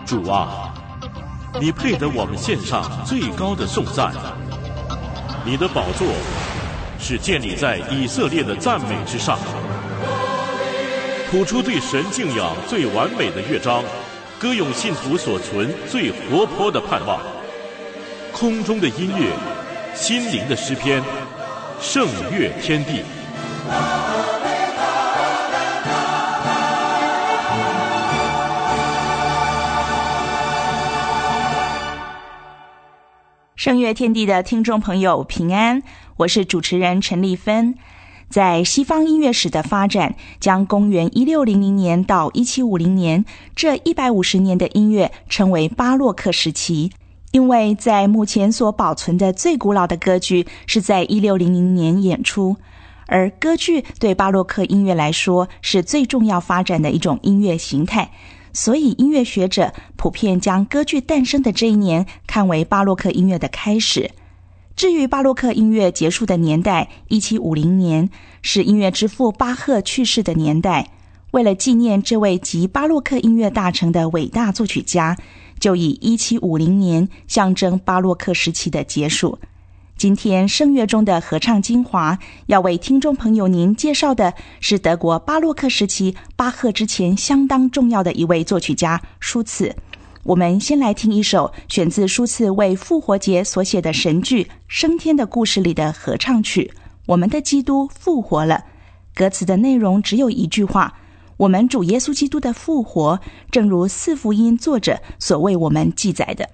主啊，你配得我们献上最高的颂赞。你的宝座是建立在以色列的赞美之上，谱出对神敬仰最完美的乐章，歌咏信徒所存最活泼的盼望。空中的音乐，心灵的诗篇，圣乐天地。 圣乐天地的听众朋友平安，我是主持人陈丽芬。在西方音乐史的发展，将公元1600年到1750年这150年的音乐称为巴洛克时期，因为在目前所保存的最古老的歌剧是在1600年演出，而歌剧对巴洛克音乐来说是最重要发展的一种音乐形态，所以音乐学者普遍将歌剧诞生的这一年看为巴洛克音乐的开始。至于巴洛克音乐结束的年代1750年，是音乐之父巴赫去世的年代。为了纪念这位集巴洛克音乐大成的伟大作曲家，就以1750年象征巴洛克时期的结束。今天圣乐中的合唱精华，要为听众朋友您介绍的是德国巴洛克时期巴赫之前相当重要的一位作曲家舒茨。我们先来听一首选自舒茨为复活节所写的神剧《升天的故事》里的合唱曲《我们的基督复活了》。歌词的内容只有一句话：我们主耶稣基督的复活，正如四福音作者所为我们记载的。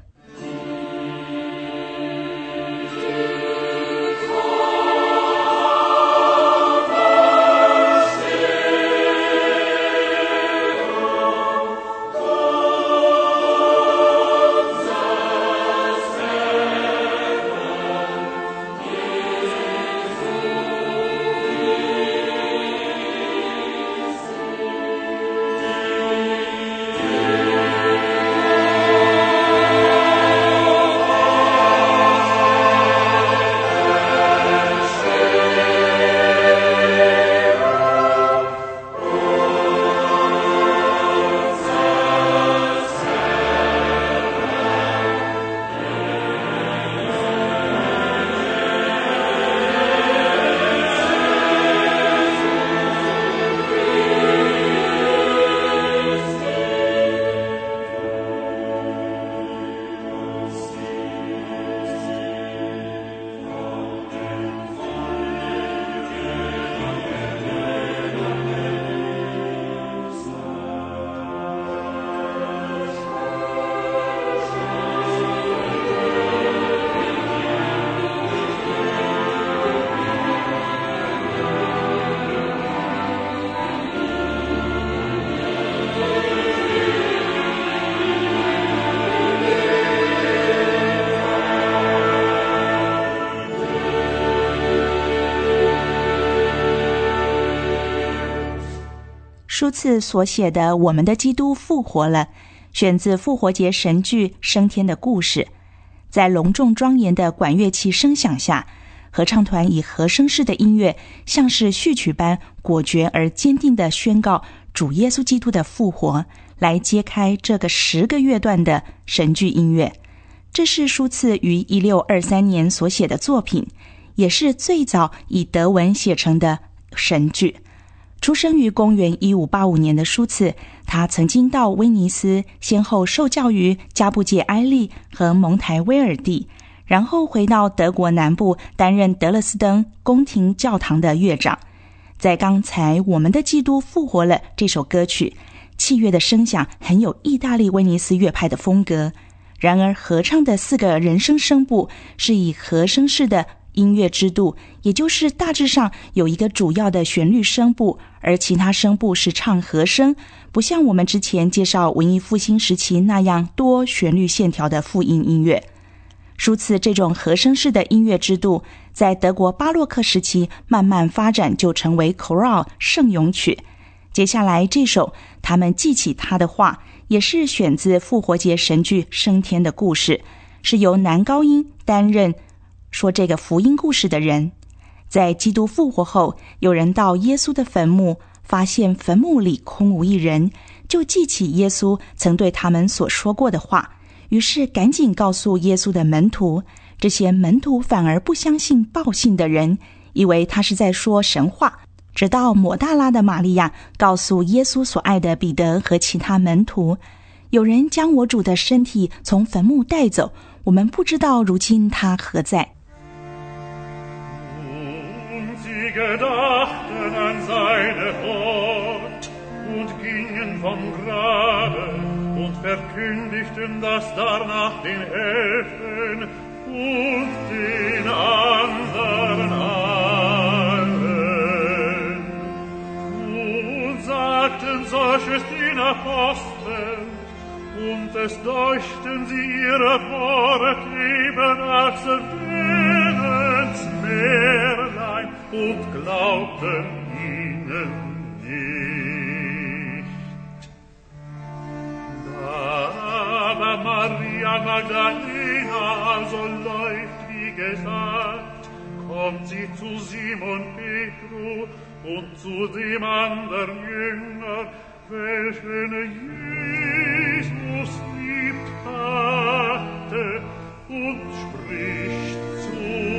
舒茨所写的《我们的基督复活了》，选自复活节神剧《升天的故事》。在隆重庄严的管乐器声响下，合唱团以和声式的音乐，像是序曲般果决而坚定地宣告主耶稣基督的复活，来揭开这个10个乐段的神剧音乐。这是舒茨于1623年所写的作品，也是最早以德文写成的神剧。出生于公元1585年的舒茨，他曾经到威尼斯，先后受教于加布介埃利和蒙台威尔第，然后回到德国南部担任德勒斯登宫廷教堂的乐长。在刚才《我们的基督复活了》这首歌曲，器乐的声响很有意大利威尼斯乐派的风格，然而合唱的4个人声声部是以和声式的音乐制度，也就是大致上有一个主要的旋律声部，而其他声部是唱和声，不像我们之前介绍文艺复兴时期那样多旋律线条的复音音乐。舒茨这种和声式的音乐制度，在德国巴洛克时期慢慢发展，就成为 choral 圣咏曲。接下来这首他们记起他的话，也是选自复活节神剧《升天的故事》，是由男高音担任说这个福音故事的人。在基督复活后，有人到耶稣的坟墓，发现坟墓里空无一人， 就记起耶稣曾对他们所说过的话，于是赶紧告诉耶稣的门徒。这些门徒反而不相信报信的人，以为他是在说神话。直到抹大拉的玛利亚告诉耶稣所爱的彼得和其他门徒，有人将我主的身体从坟墓带走，我们不知道如今他何在。 Sie gedachten an seine Hort und gingen vom Grabe und verkündigten das darnach den Elfen und den anderen allen und sagten solches den Aposteln, und es deuchten sie ihre Wort eben als Willens Märlein und glaubten ihnen nicht. Da aber Maria Magdalena also läuft wie gesagt, kommt sie zu Simon Petru und zu dem anderen Jünger, welchen Jesus liebt hatte, und spricht zu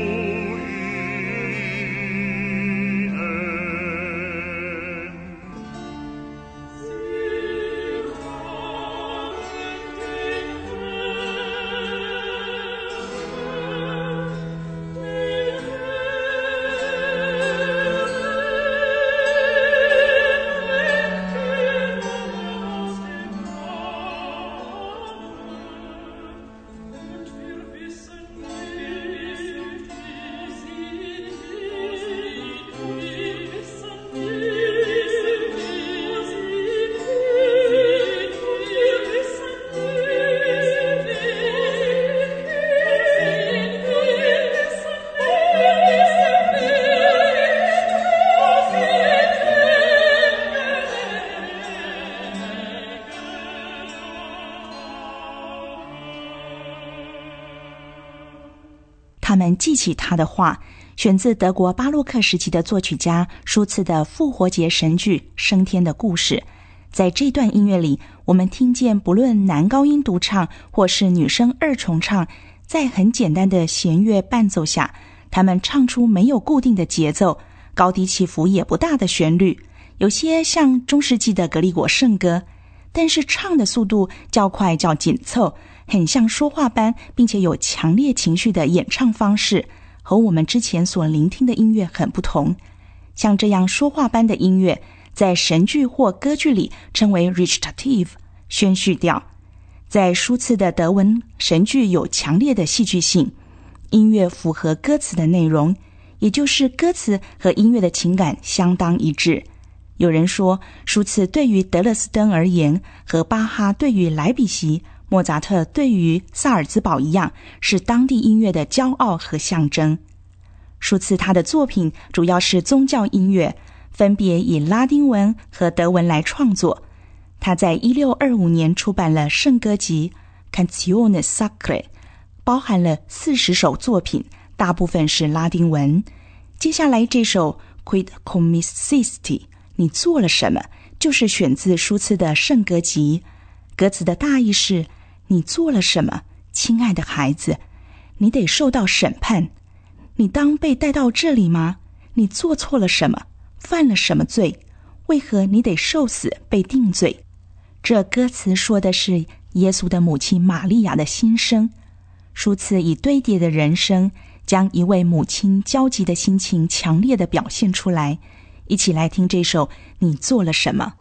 他们记起他的话，选自德国巴洛克时期的作曲家舒茨的复活节神剧《升天的故事》。在这段音乐里，我们听见不论男高音独唱或是女声二重唱，在很简单的弦乐伴奏下，他们唱出没有固定的节奏，高低起伏也不大的旋律，有些像中世纪的格里果圣歌，但是唱的速度较快较紧凑，很像说话般，并且有强烈情绪的演唱方式，和我们之前所聆听的音乐很不同。像这样说话般的音乐，在神剧或歌剧里称为 recitative 宣叙调。在舒茨的德文神剧有强烈的戏剧性，音乐符合歌词的内容，也就是歌词和音乐的情感相当一致。有人说，舒茨对于德勒斯登而言，和巴哈对于莱比锡、莫扎特对于萨尔兹堡一样，是当地音乐的骄傲和象征。舒茨他的作品主要是宗教音乐，分别以拉丁文和德文来创作。他在1625年出版了圣歌集 Canzone Sacre， 包含了40首作品，大部分是拉丁文。接下来这首 Quid Commissisti， 你做了什么，就是选自舒茨的圣歌集。歌词的大意是：你做了什么，亲爱的孩子？你得受到审判。你当被带到这里吗？你做错了什么？犯了什么罪？为何你得受死，被定罪？这歌词说的是耶稣的母亲玛利亚的心声。舒茨以堆叠的人声，将一位母亲焦急的心情强烈地表现出来。一起来听这首《你做了什么》。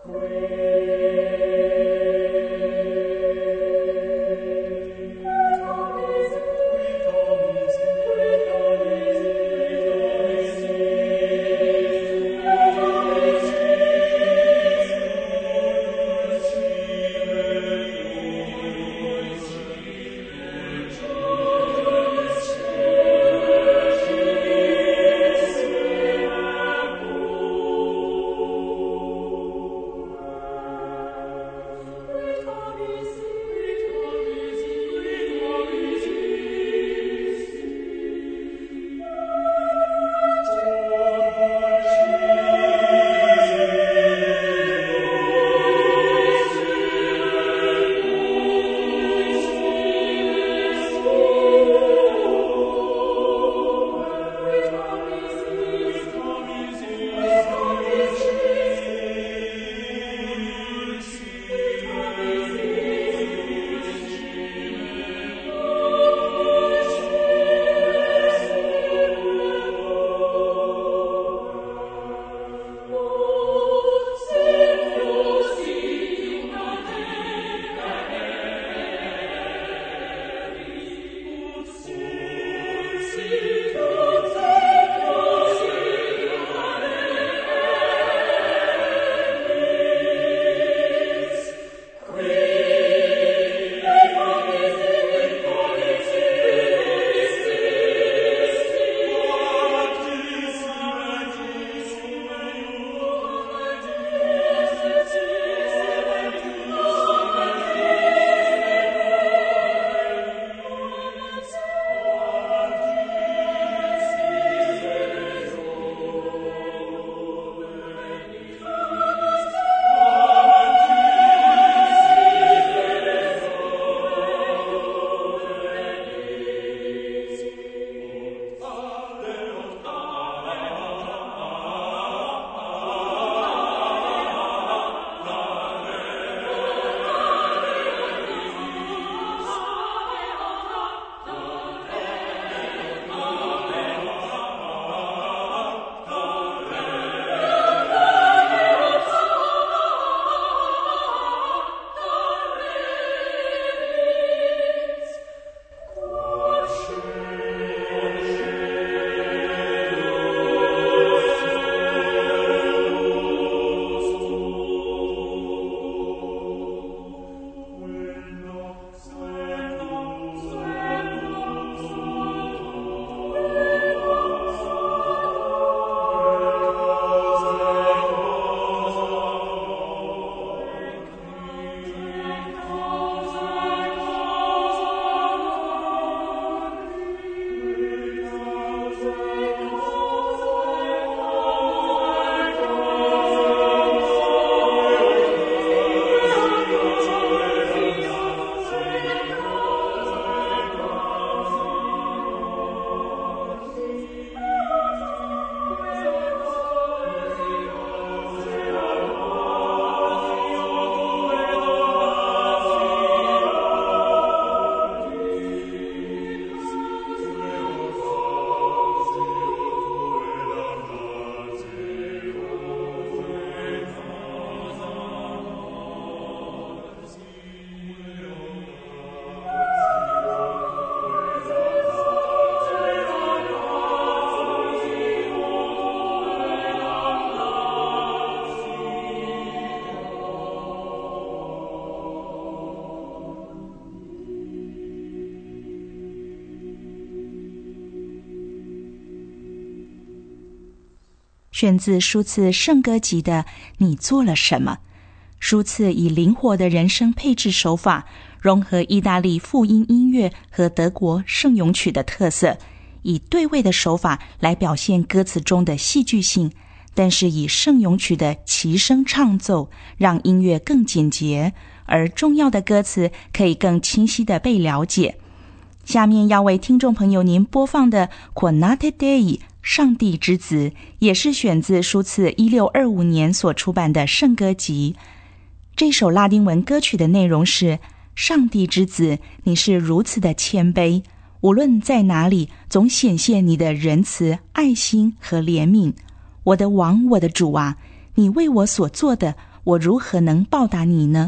选自舒茨圣歌集的《你做了什么》。舒茨以灵活的人声配置手法，融合意大利复音音乐和德国圣咏曲的特色，以对位的手法来表现歌词中的戏剧性，但是以圣咏曲的齐声唱奏，让音乐更简洁，而重要的歌词可以更清晰地被了解。下面要为听众朋友您播放的 Quonate Dei 上帝之子，也是选自舒茨1625年所出版的圣歌集。这首拉丁文歌曲的内容是：上帝之子，你是如此的谦卑，无论在哪里，总显现你的仁慈、爱心和怜悯。我的王，我的主啊，你为我所做的，我如何能报答你呢？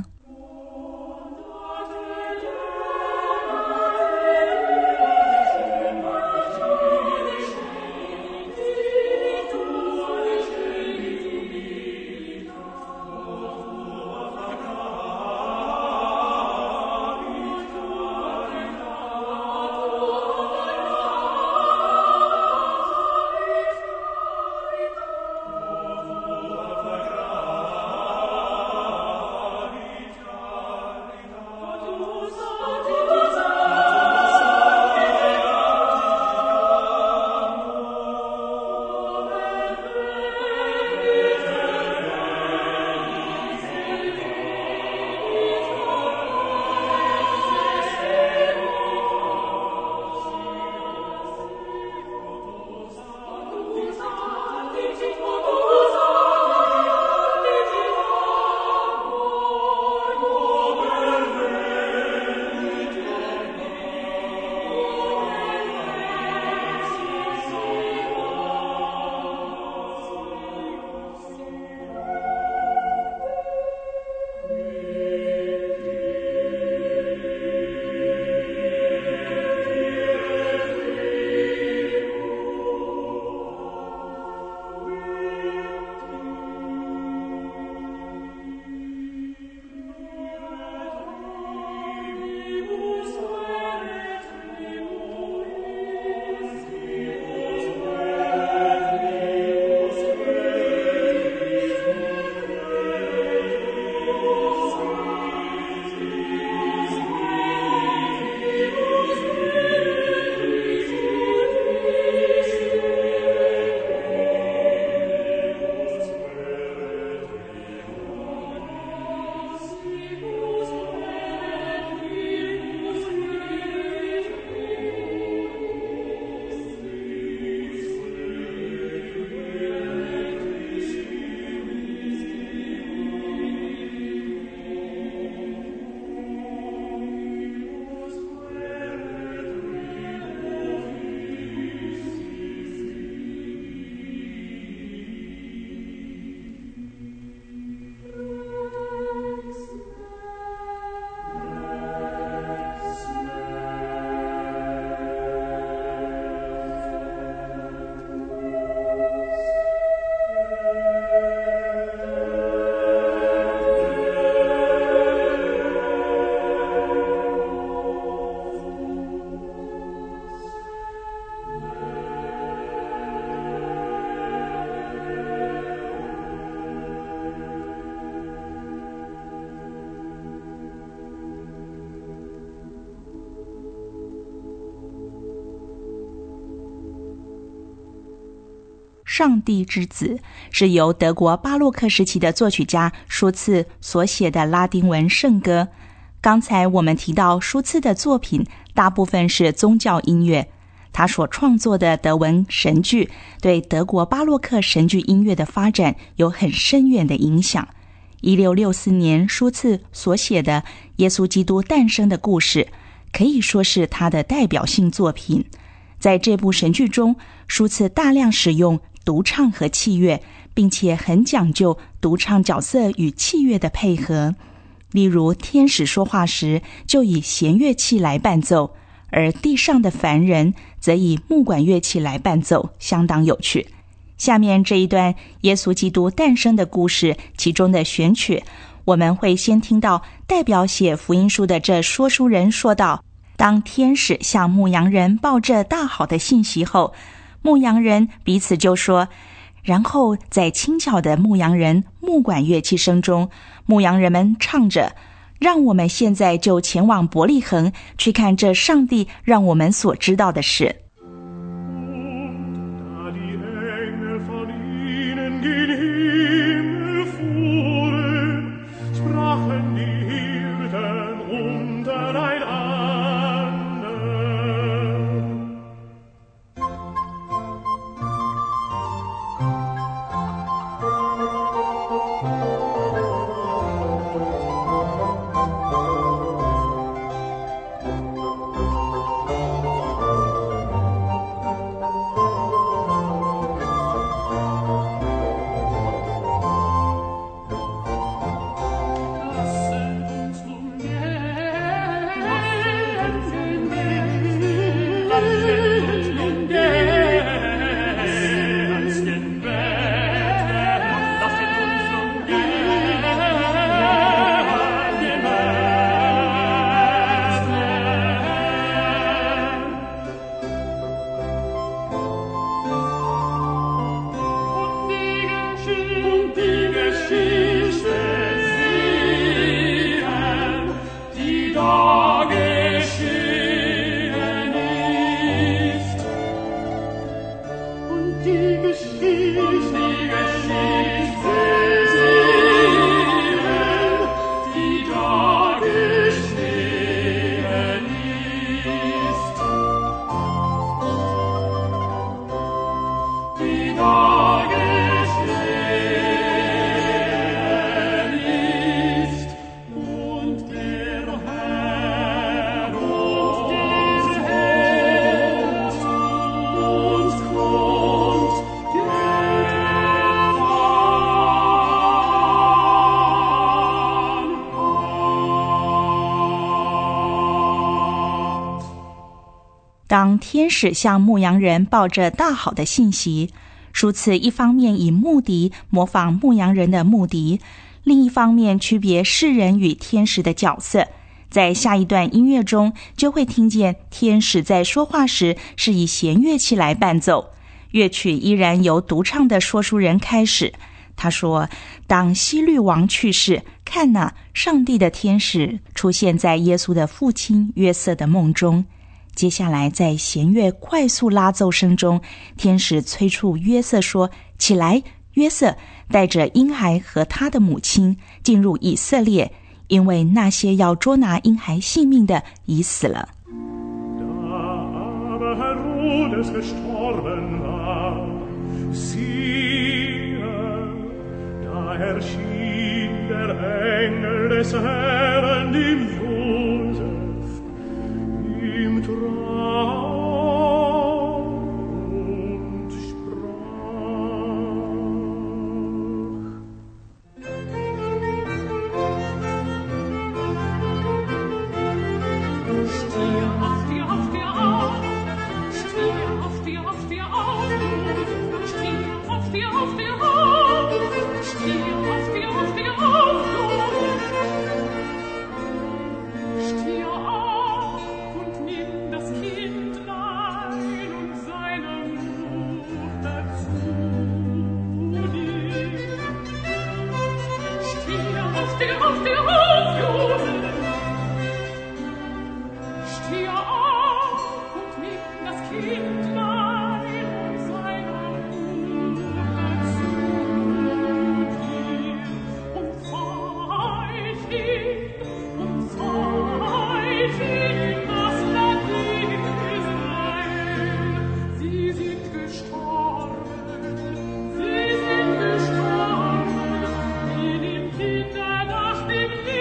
上帝之子是由德国巴洛克时期的作曲家舒茨所写的拉丁文圣歌。刚才我们提到舒茨的作品大部分是宗教音乐，他所创作的德文神剧对德国巴洛克神剧音乐的发展有很深远的影响。1664年舒茨所写的耶稣基督诞生的故事可以说是他的代表性作品。在这部神剧中，舒茨大量使用独唱和器乐，并且很讲究独唱角色与器乐的配合。例如天使说话时就以弦乐器来伴奏，而地上的凡人则以木管乐器来伴奏，相当有趣。下面这一段耶稣基督诞生的故事其中的选曲，我们会先听到代表写福音书的这说书人说道：当天使向牧羊人报这大好的信息后，牧羊人彼此就说： 然后在轻巧的牧羊人木管乐器声中，牧羊人们唱着，让我们现在就前往伯利恒，去看这上帝让我们所知道的事。当天使向牧羊人报着大好的信息，舒茨一方面以牧笛模仿牧羊人的牧笛，另一方面区别世人与天使的角色。在下一段音乐中，就会听见天使在说话时是以弦乐器来伴奏，乐曲依然由独唱的说书人开始。他说，当希律王去世，看哪，上帝的天使出现在耶稣的父亲约瑟的梦中。接下来在弦乐快速拉奏声中，天使催促约瑟说，起来，约瑟，带着婴孩和他的母亲进入以色列，因为那些要捉拿婴孩性命的已死了。 Nach dem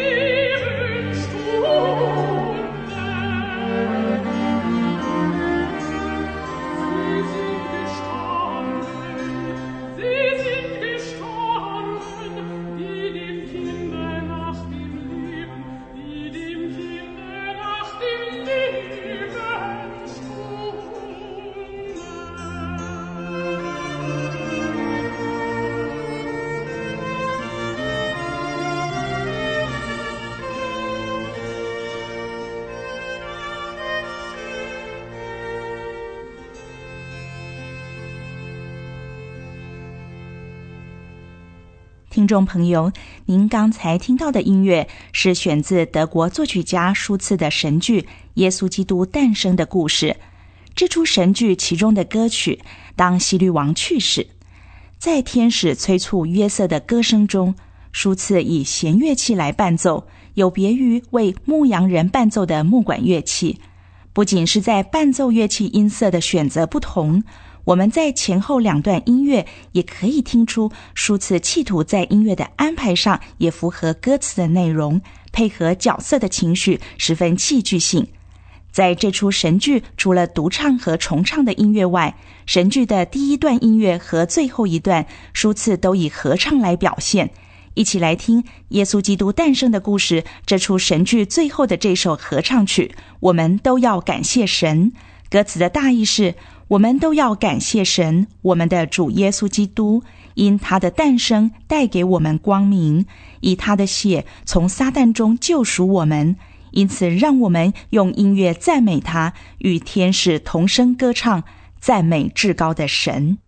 听众朋友，您刚才听到的音乐是选自德国作曲家舒茨的神剧《耶稣基督诞生的故事》。这出神剧其中的歌曲《当希律王去世》，在天使催促约瑟的歌声中，舒茨以弦乐器来伴奏，有别于为牧羊人伴奏的木管乐器。不仅是在伴奏乐器音色的选择不同，我们在前后两段音乐也可以听出舒茨企图在音乐的安排上也符合歌词的内容，配合角色的情绪，十分戏剧性。在这出神剧，除了独唱和重唱的音乐外，神剧的第一段音乐和最后一段舒茨都以合唱来表现。一起来听耶稣基督诞生的故事，这出神剧最后的这首合唱曲，我们都要感谢神。歌词的大意是，我们都要感谢神，我们的主耶稣基督，因他的诞生带给我们光明，以他的血从撒旦中救赎我们。因此让我们用音乐赞美他，与天使同声歌唱，赞美至高的神。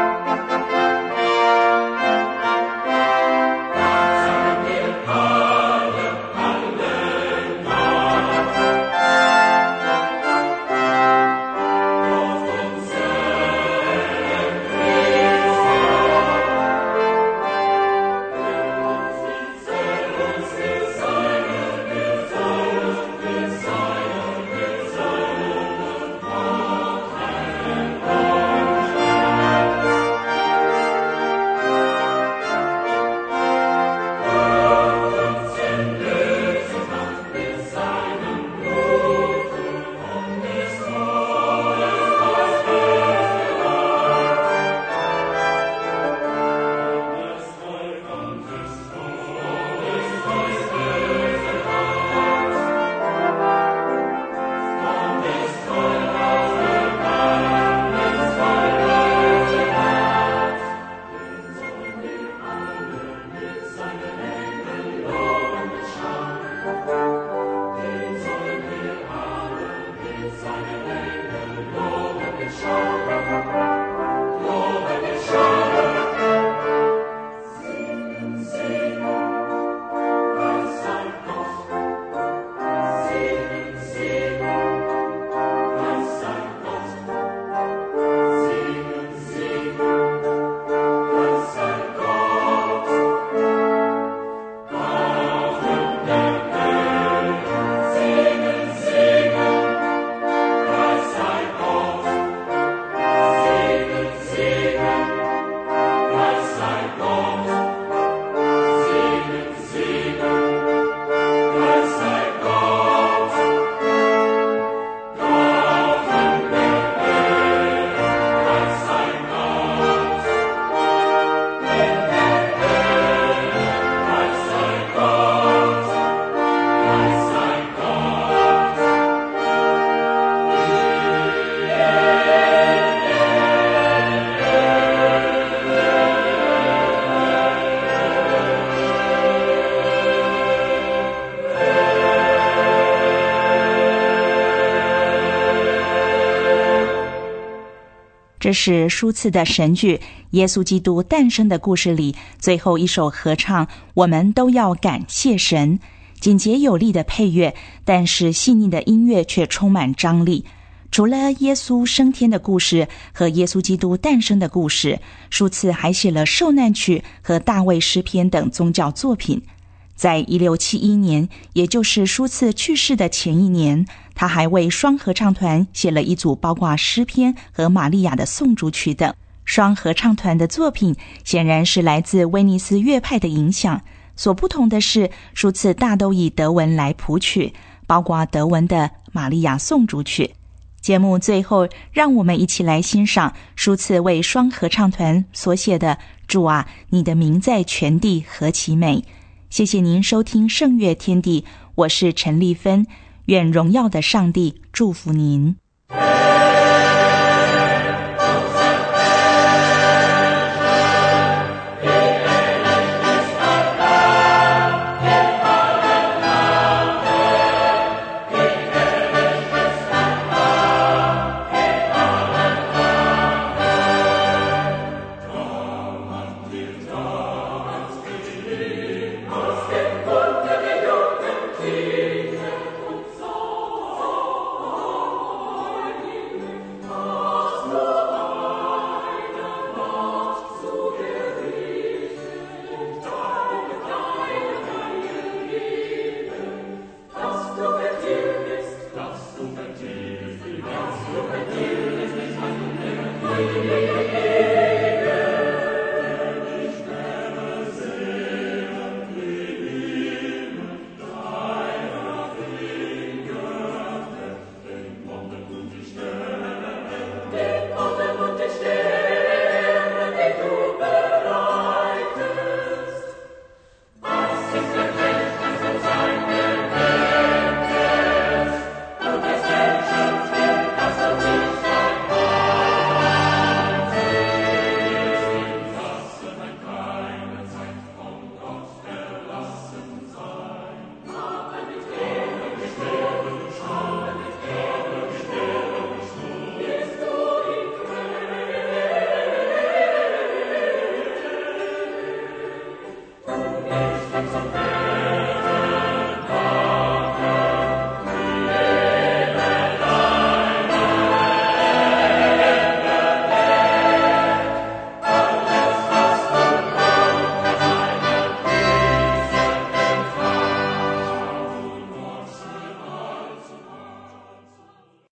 这是舒茨的神剧《耶稣基督诞生的故事》里最后一首合唱，我们都要感谢神。简洁有力的配乐，但是细腻的音乐却充满张力。除了耶稣升天的故事和耶稣基督诞生的故事，舒茨还写了受难曲和大卫诗篇等宗教作品。在1671年，也就是舒茨去世的前一年，他还为双合唱团写了一组包括诗篇和玛利亚的颂主曲等。双合唱团的作品显然是来自威尼斯乐派的影响，所不同的是，舒茨大都以德文来谱曲，包括德文的玛利亚颂主曲。节目最后，让我们一起来欣赏舒茨为双合唱团所写的《主啊，你的名在全地何其美》。谢谢您收听圣乐天地，我是陈丽芬，愿荣耀的上帝祝福您。